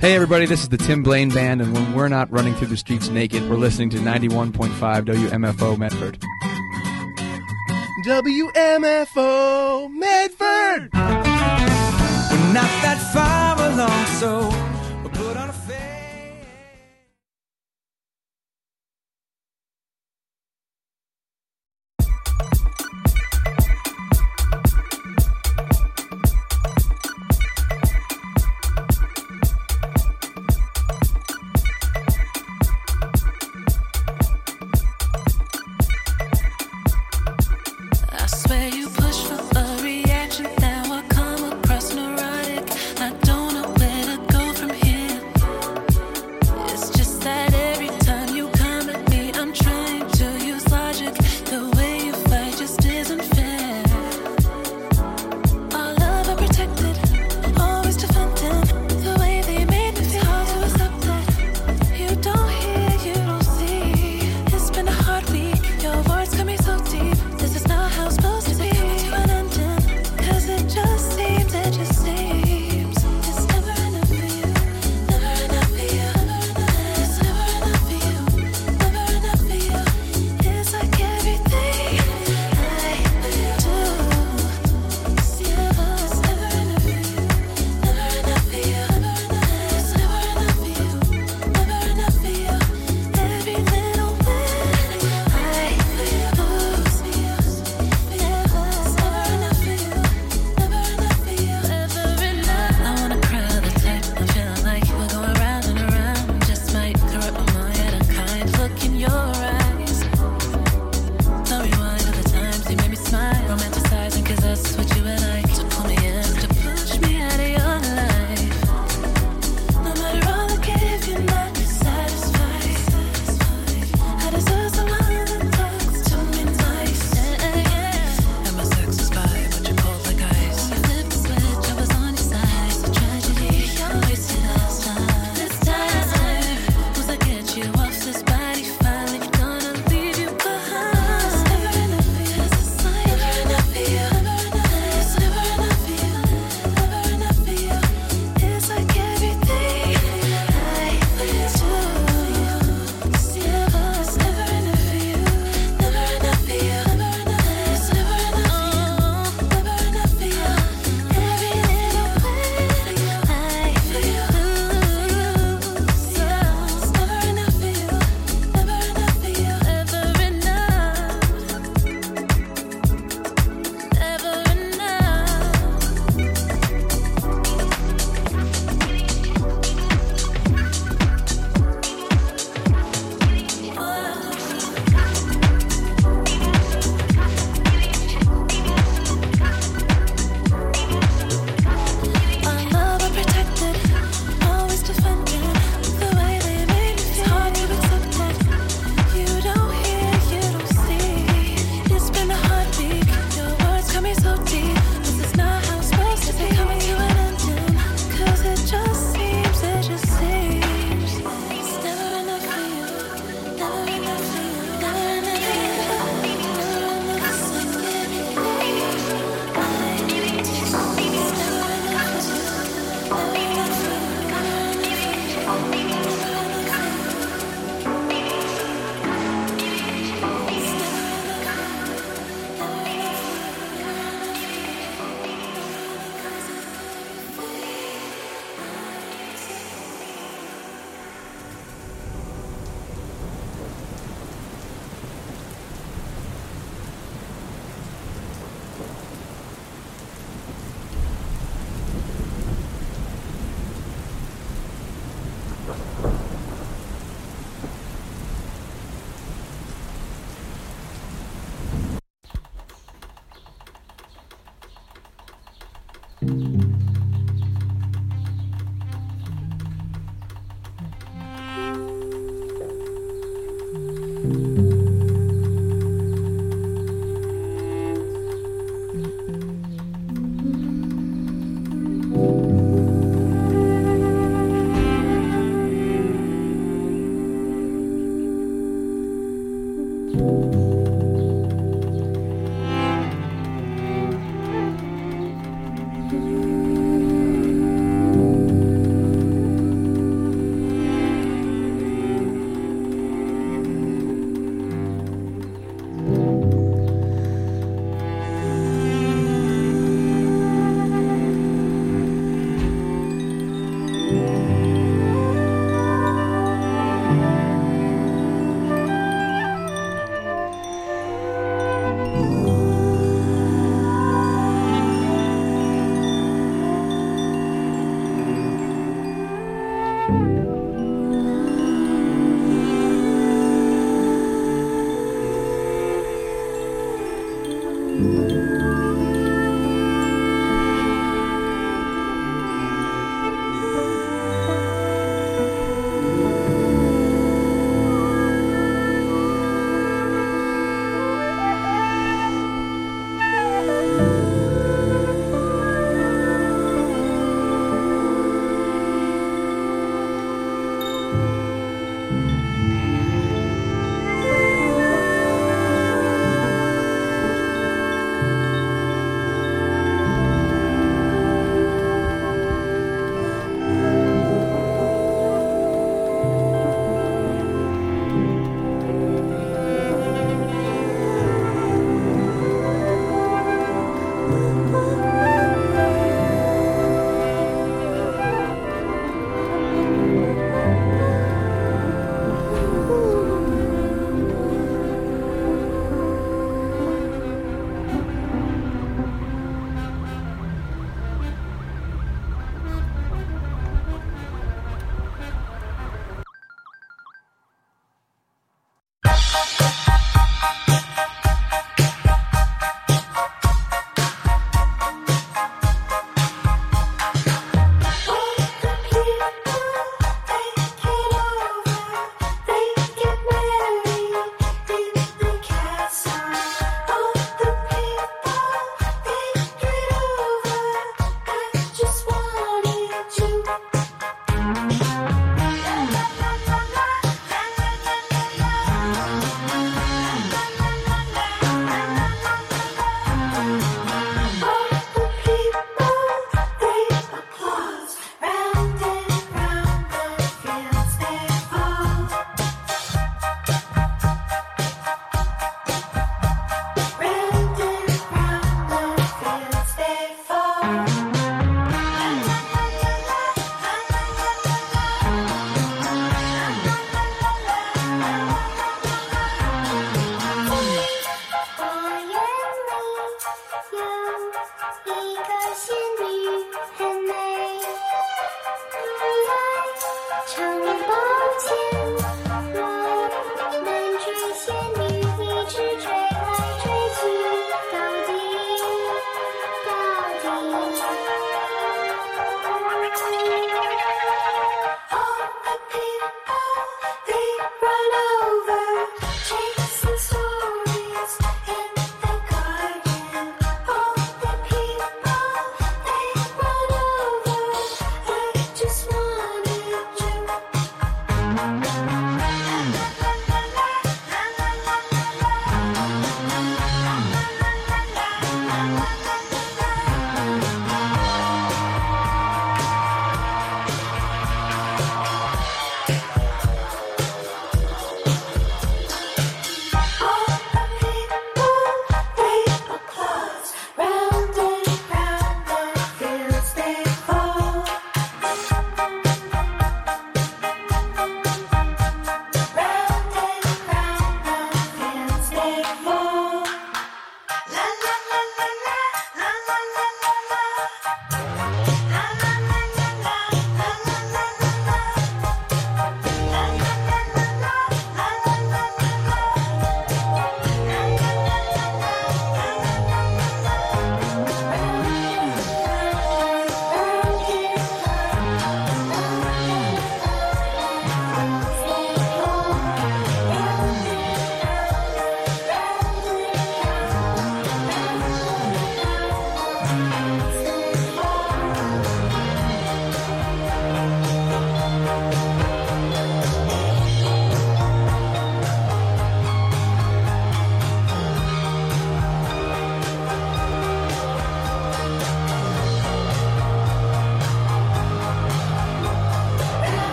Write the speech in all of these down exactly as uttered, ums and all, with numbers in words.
Hey everybody, this is the Tim Blaine Band, and when we're not running through the streets naked, we're listening to ninety-one point five W M F O Medford. W M F O Medford! We're not that far along, so we'll put on a face.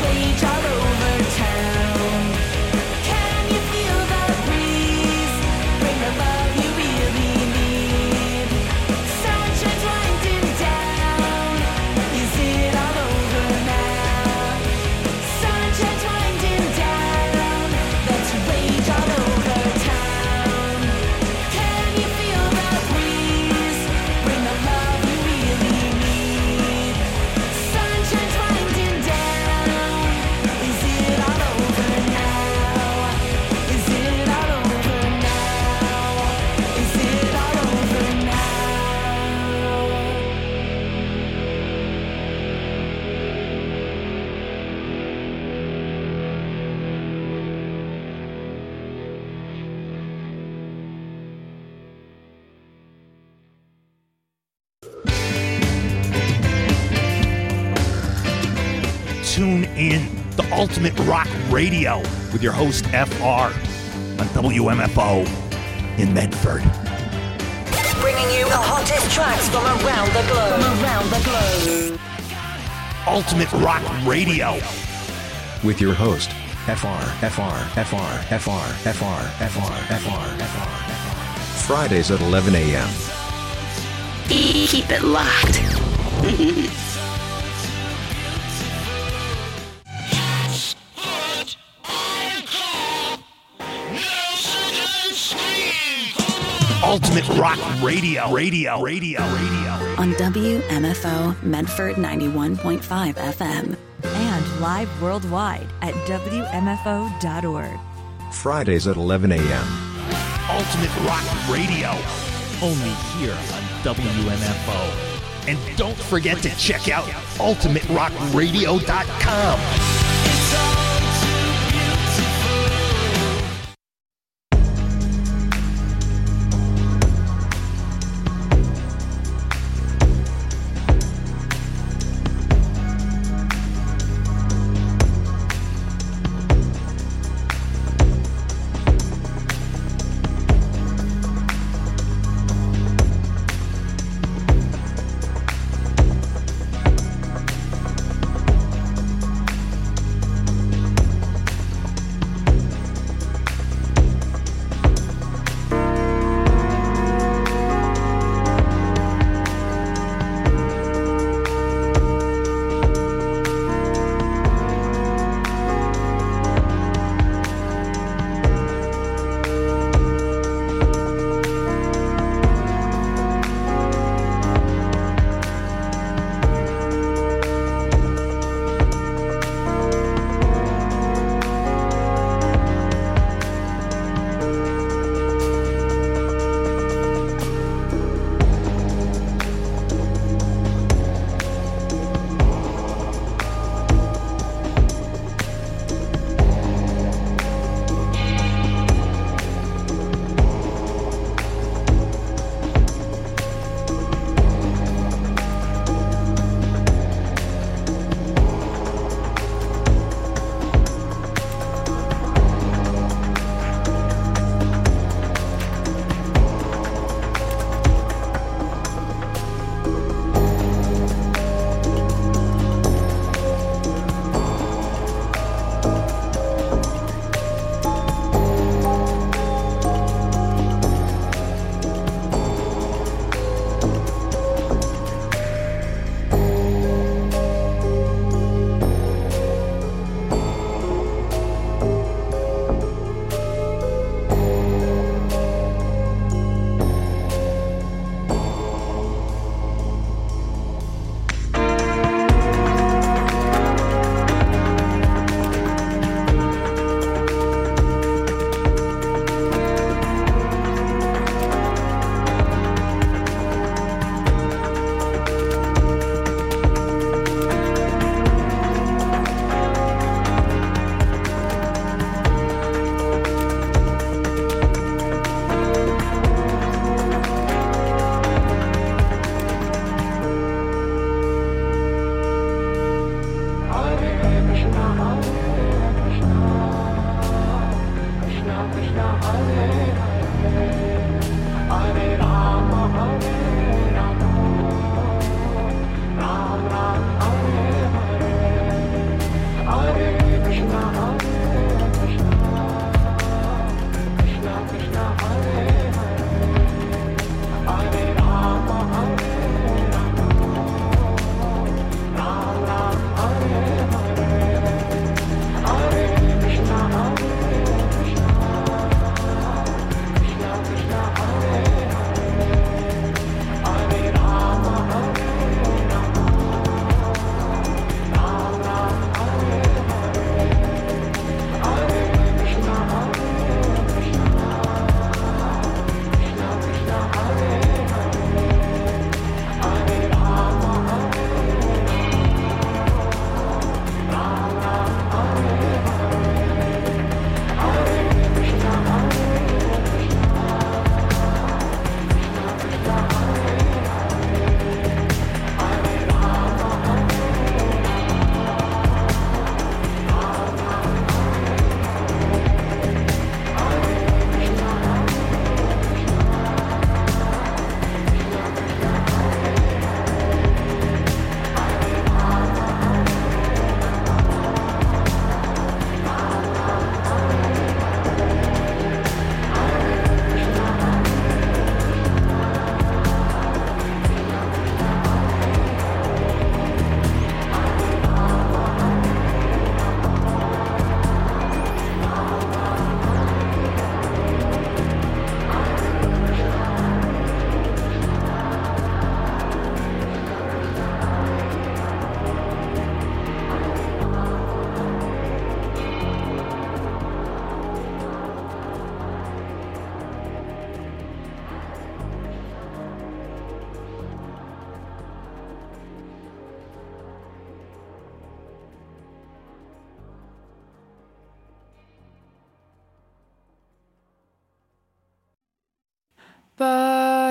rage all over town. Can you feel the breeze? Bring the love you really need. Sunshine's winding down. Is it all over now? Sunshine's winding down. Let's rage all over town. Can you feel the breeze? Bring the love you really need. Sunshine's winding down. Is it all over now? Is it all over now? Is it all over now? Tune in the Ultimate Rock Radio with your host F R on W M F O in Medford. Bringing you the hottest tracks from around the globe. From around the globe. Ultimate Rock Radio with your host F R, F R, F R, F R, F R, F R, F R, F R, F R. Fridays at eleven a.m. Keep it locked. Ultimate Rock Radio Radio Radio Radio on W M F O Medford ninety-one point five F M and live worldwide at W M F O dot org. Fridays at eleven a.m. Ultimate Rock Radio, only here on W M F O. And don't forget to check out ultimate rock radio dot com.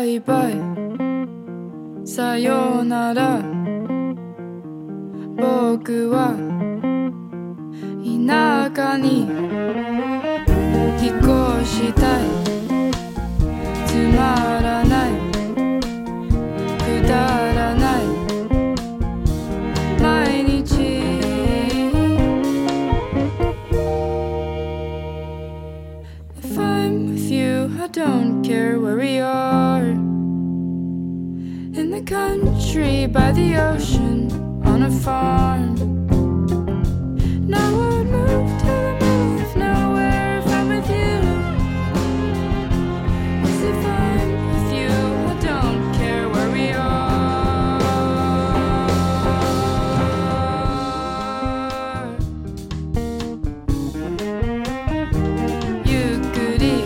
イバイさようなら僕は田舎に引っ越したいつまらないくだらない毎日 If I'm with you I don't care where we are In the country by the ocean on a farm And I would move to the middle of nowhere if I'm with you 'Cause if I'm with you I don't care where we areゆっくり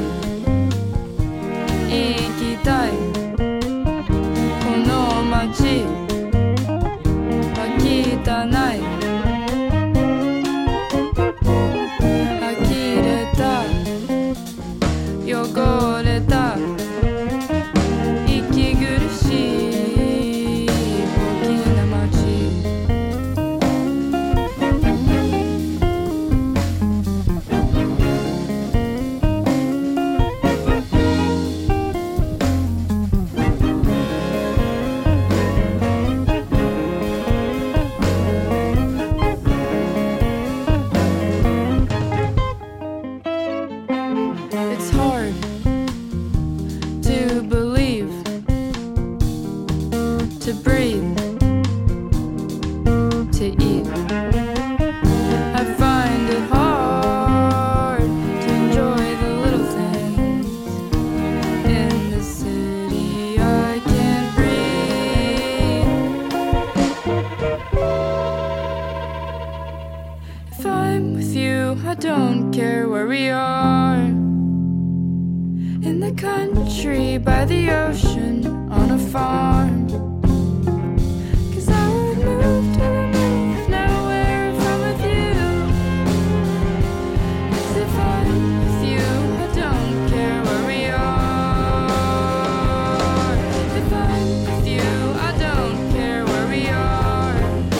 行きたいこの街は汚い呆れた汚れた息苦しい大きな街It's hard to believe, to breathe, to eat. I find it hard to enjoy the little things. In the city I can't breathe. If I'm with you I don't care where we are In the country by the ocean on a farm 'Cause I would move to the middle of nowhere if I'm with you 'Cause if I'm with you I don't care where we are If I'm with you I don't care where we are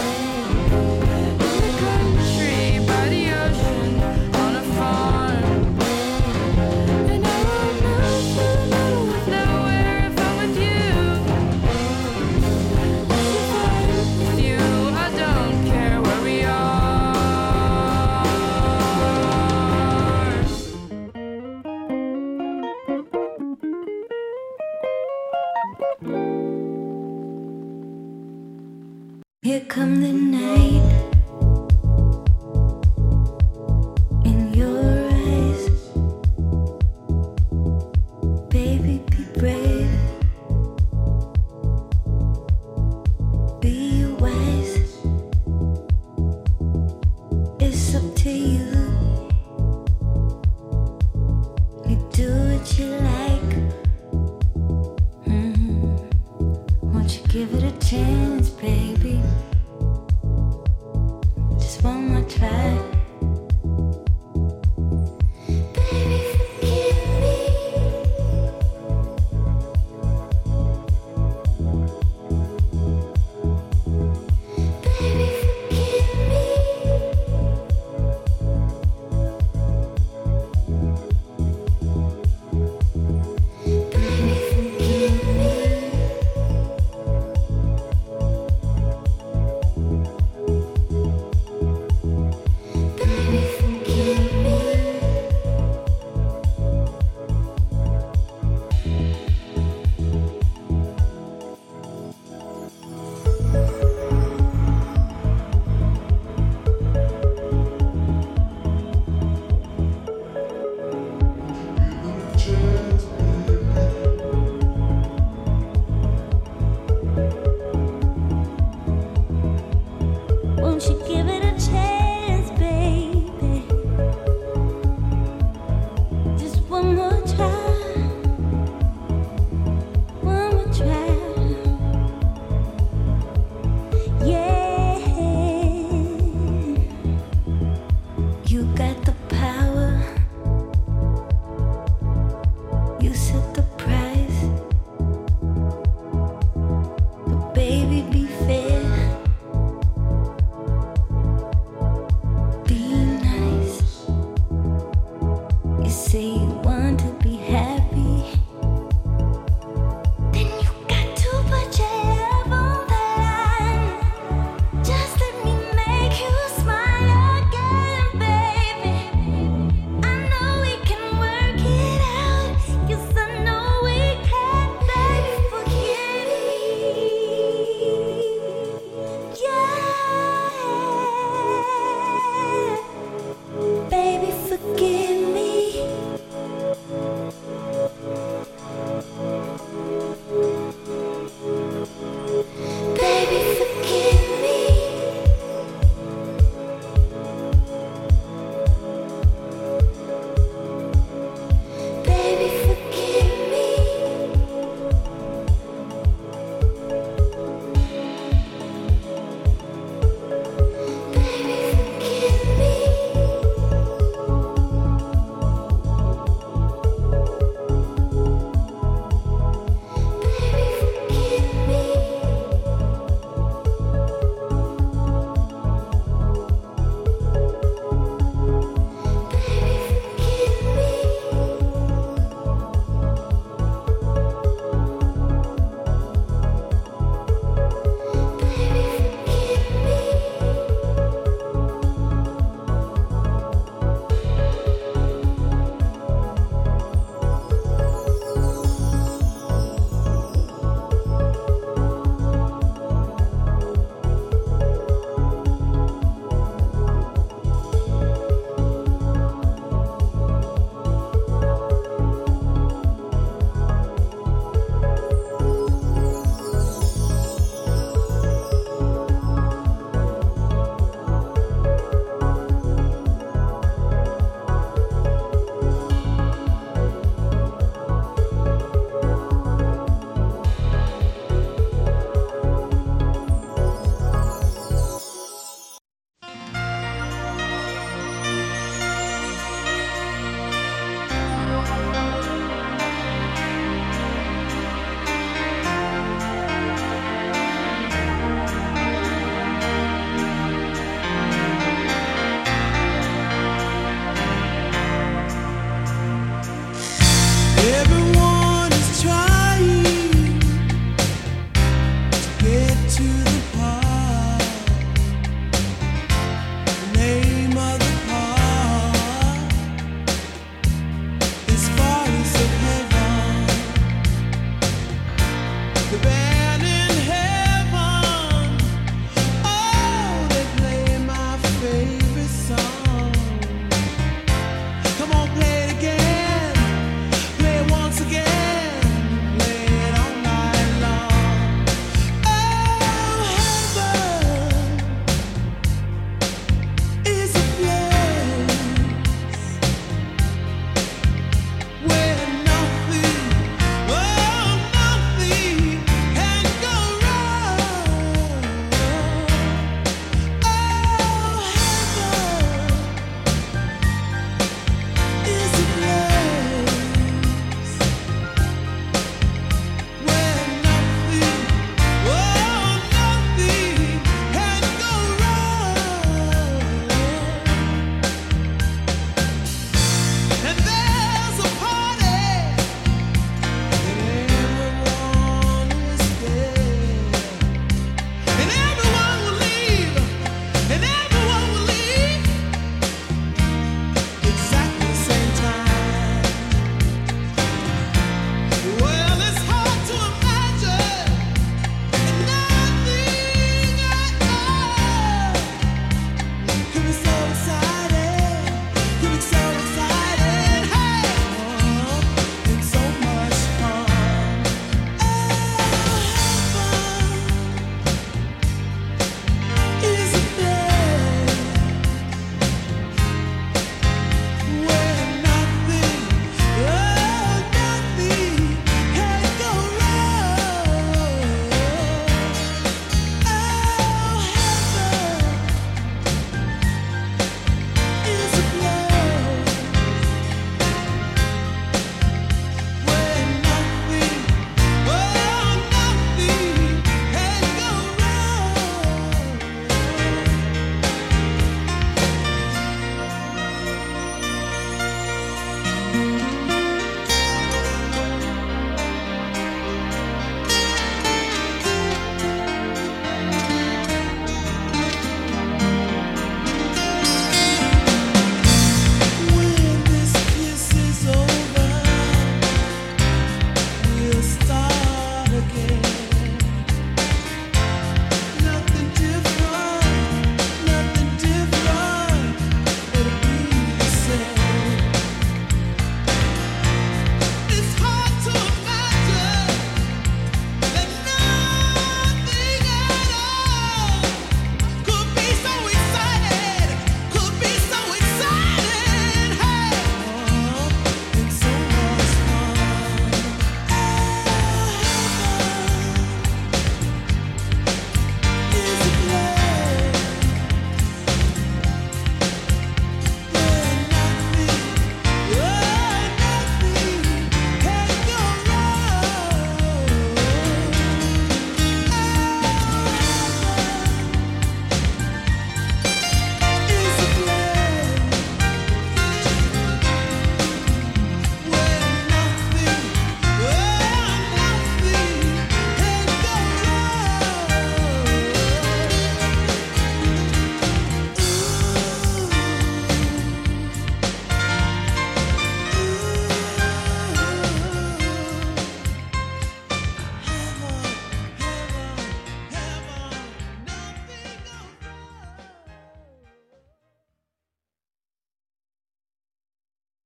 In the country by the ocean on a farm And I would move to the middle of nowhere if I'm with you 'Cause if I'm with you I don't care where we are Here come the night in your eyes, baby, be brave, be wise. It's up to you. You do what you like. Mm-hmm. Won't you give it a chance, baby?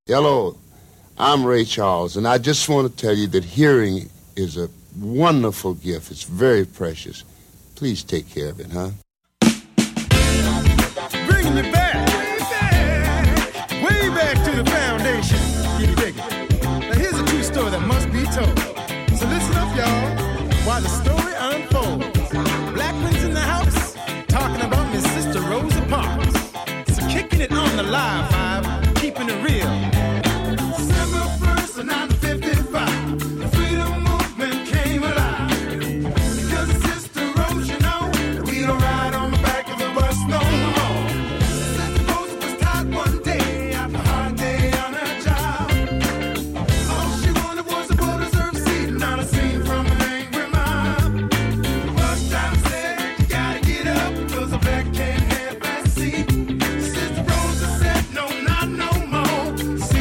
Hello, I'm Ray Charles, and I just want to tell you that hearing is a wonderful gift. It's very precious. Please take care of it, huh? Bringing you back, way back, way back to the foundation. Can you dig it? Now here's a true story that must be told. So listen up, y'all, while the story unfolds. Blackman's in the house, talking about Miss Sister Rosa Parks. So kicking it on the live vibe, keeping it real. December first of nineteen fifty-five, the freedom movement came alive. Because Sister Rose, you know, we don't ride on the back of the bus no more. Sister Rose was tired one day after a hard day on her job. All she wanted was a well-deserved seat, not a scene from an angry mob. The bus driver said, you gotta get up, because a black can't have that seat. Sister Rosa said, no, not no more.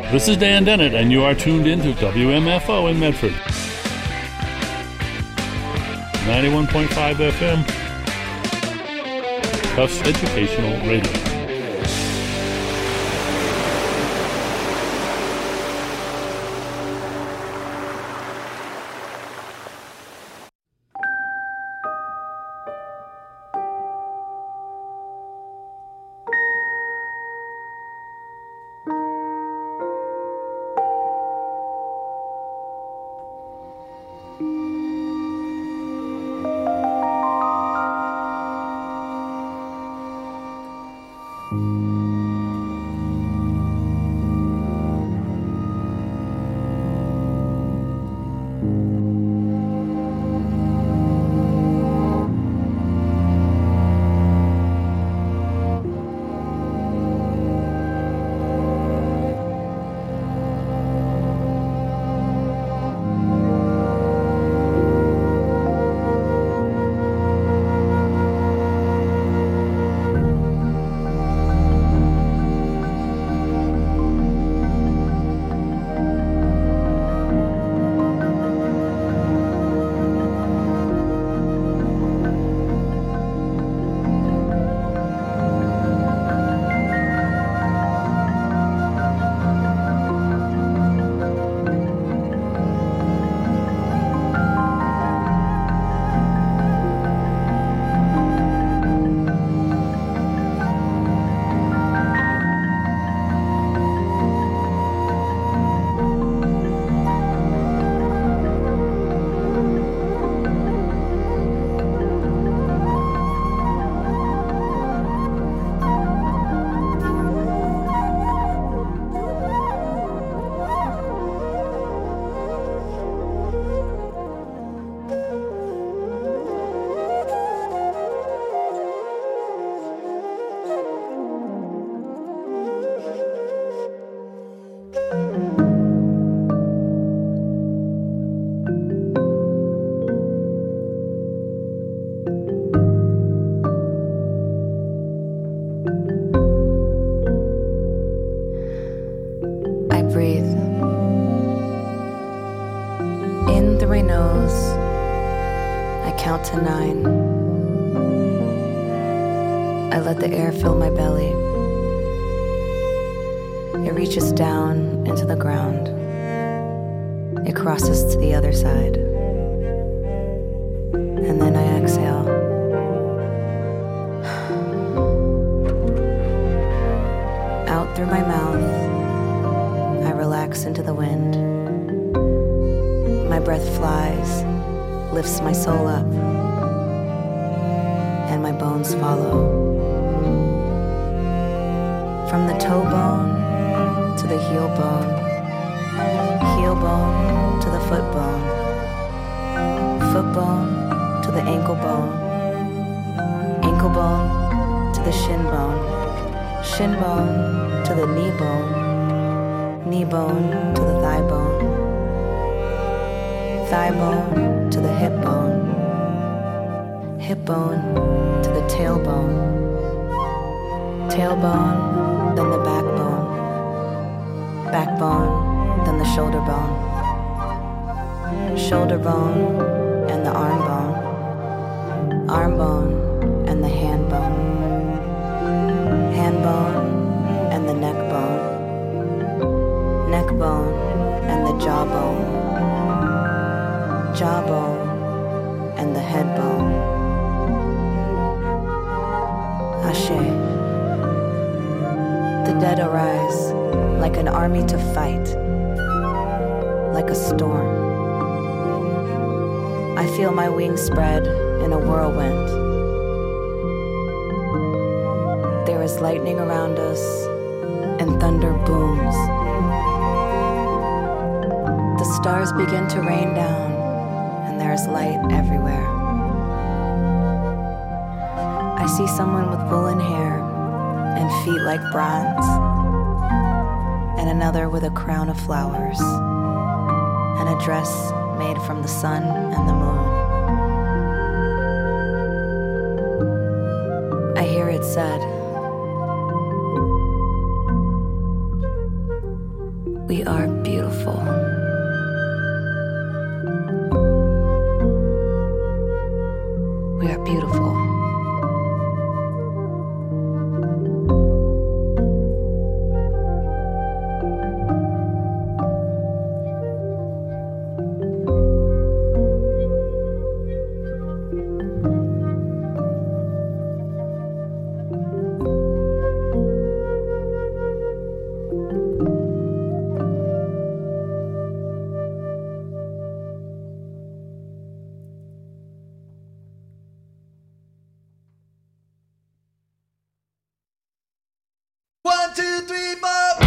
This is Dan Dennett, and you are tuned in to W M F O in Medford. ninety-one point five F M. Tufts Educational Radio. To nine. I let the air fill my belly. It reaches down into the ground. It crosses to the other side. And then I exhale. Out through my mouth, I relax into the wind. My breath flies, lifts my soul up, and my bones follow. From the toe bone to the heel bone, heel bone to the foot bone, foot bone to the ankle bone, ankle bone to the shin bone, shin bone to the knee bone, knee bone to the thigh bone, thigh bone to the hip bone, hip bone to the tailbone, tailbone, then the backbone, backbone, then the shoulder bone, shoulder bone, and the arm bone, arm bone, and the hand bone, hand bone, and the neck bone, neck bone, and the jaw bone, jaw bone, and the head bone. Ashe. The dead arise like an army to fight, like a storm. I feel my wings spread in a whirlwind. There is lightning around us, and thunder booms. The stars begin to rain down, and there is light everywhere. I see someone with woolen hair and feet like bronze, and another with a crown of flowers, and a dress made from the sun and the moon. I hear it said, We are beautiful. We are beautiful. One, two, three, four.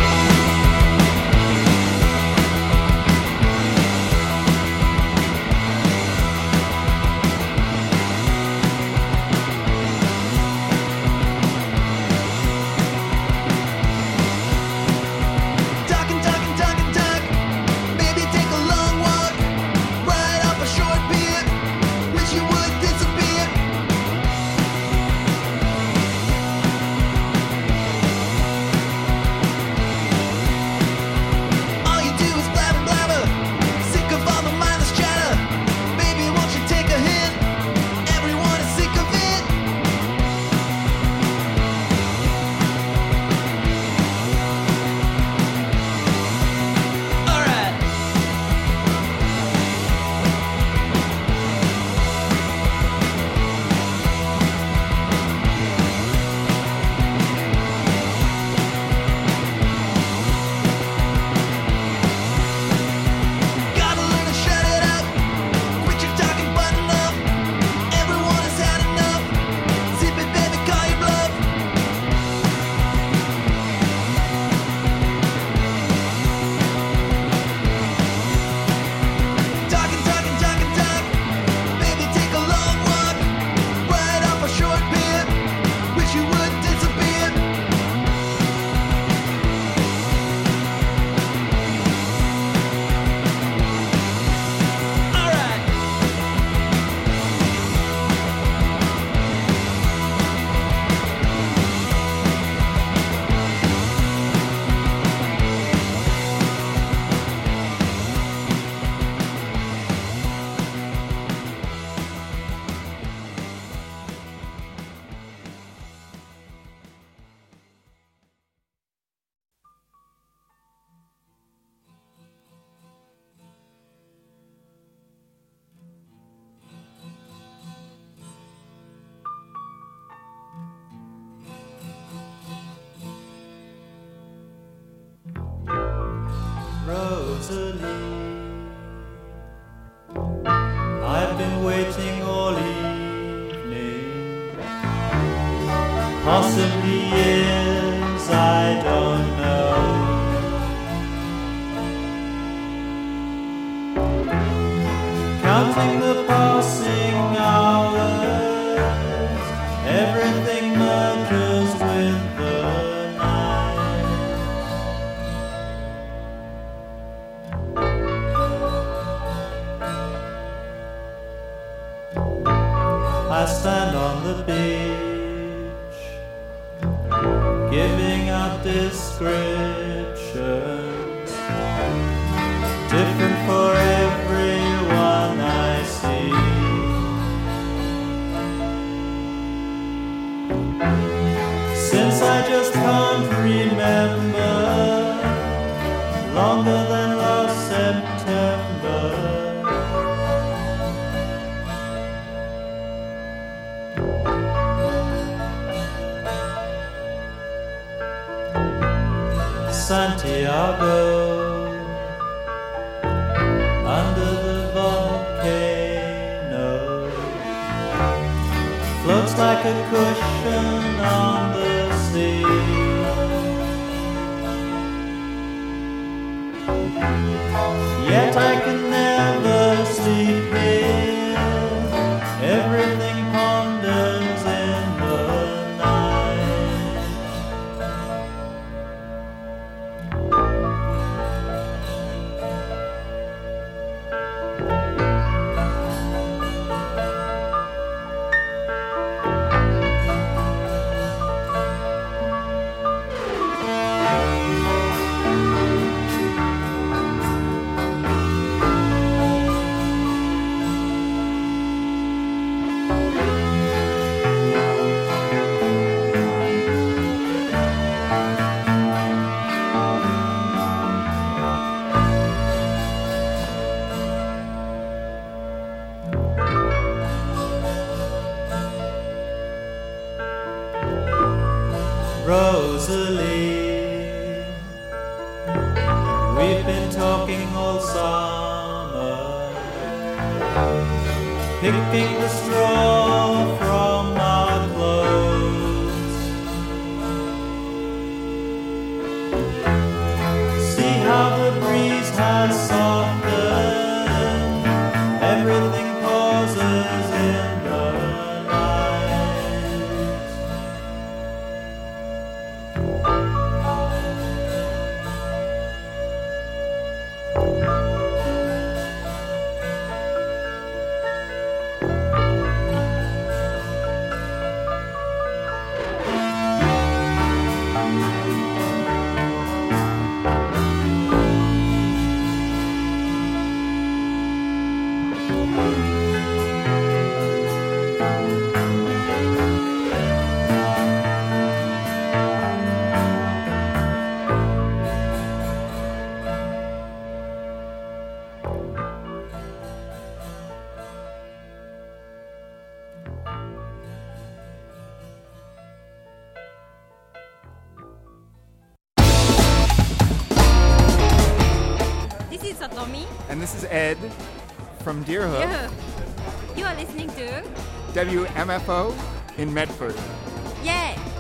Talking, talking, talking, talk. Baby, take a long walk. Ride off a short pier. Wish you would disappear. All you do is blabber, blabber. Sick of all the mindless chatter. Baby, won't you take a hint? Everyone is sick of it. All right. Gotta learn to shut it up. Quit your talking, button up. Everyone has had enough. Zip it, baby, call your bluff. Talking, talking, talking, talk. Baby, take a long walk. Ride off a short pier. Wish you would disappear. All right. Rosalie, I've been waiting all evening, possibly years, I don't know. Counting the passing hours, everything merges with the night. I stand on the beach, giving out descriptions, different for everyone I see. Since I just can't remember, longer than last September. Santiago, under the volcano, floats like a cushion on the sea. Yet I can never sleep here, everything ponders in the night. Rosalie. We've been talking all summer, picking the straw from our clothes. See how the breeze has softened, everything pauses in the This is Satomi. And this is Ed from Deerhook. Yeah. You are listening to W M F O in Medford. Yeah.